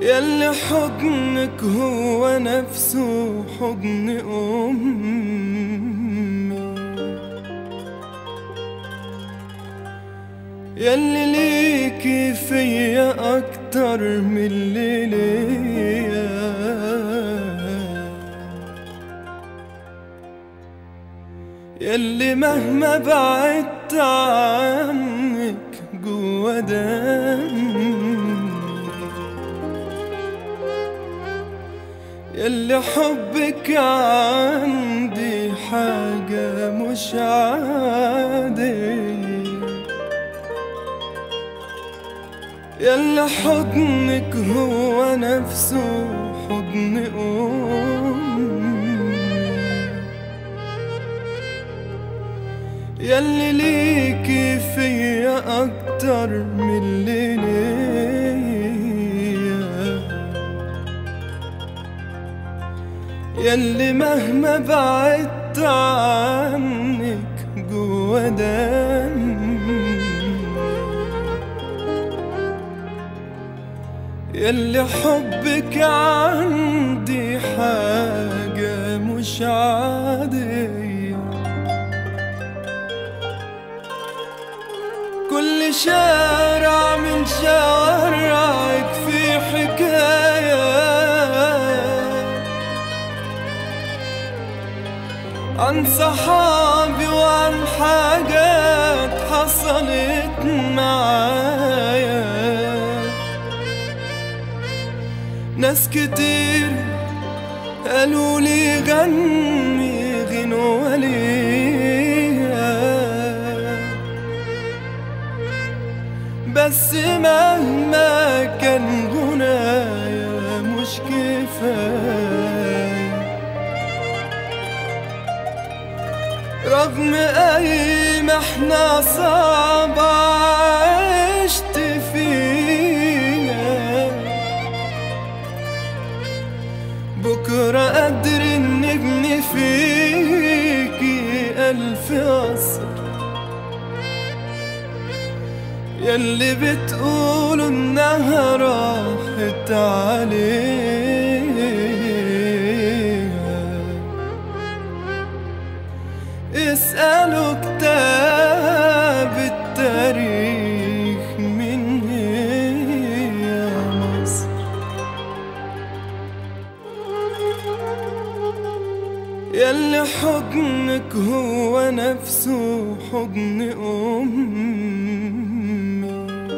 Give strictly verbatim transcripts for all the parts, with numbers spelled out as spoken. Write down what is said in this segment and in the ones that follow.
ياللي حضنك هو نفسه حضن أمي، ياللي ليكي فيا أكتر من اللي ليا، ياللي مهما بعدت عنك جوا دمي، ياللي حبك عندي حاجة مش عادية، ياللي حضنك هو نفسه حضن أمي، ياللي ليكي فيا أكتر من اللي ليا، ياللي مهما بعدت عنك جوا دمي، ياللي حبك عندي حاجة مش عادية. كل شارع من شوارعك في حكاية عن صحابي وعن حاجات حصلت معايا، ناس كتير قالوا لي غني غنوة ليها، بس مهما كان غنايا مش كفاية، رغم أي محنة صعبة عشت فيها، بكرة قادر نبني فيكي ألف قصر، ياللي بتقولوا إنها راحت عليها، اسألوا كتاب التاريخ من هي مصر. ياللي حضنك هو نفسه حضن أمي،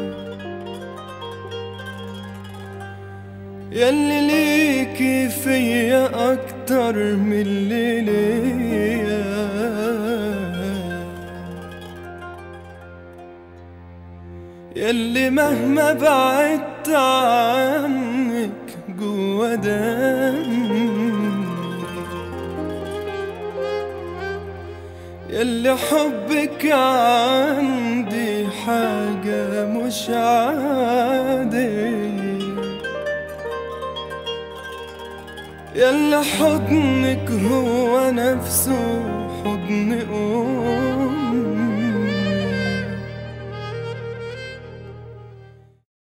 ياللي ليكي فيا أكتر من اللي ليا، ياللي مهما بعدت عنك جوا دمي، ياللي حبك عندي حاجة مش عادية، ياللي حضنك هو نفسه حضن أمي.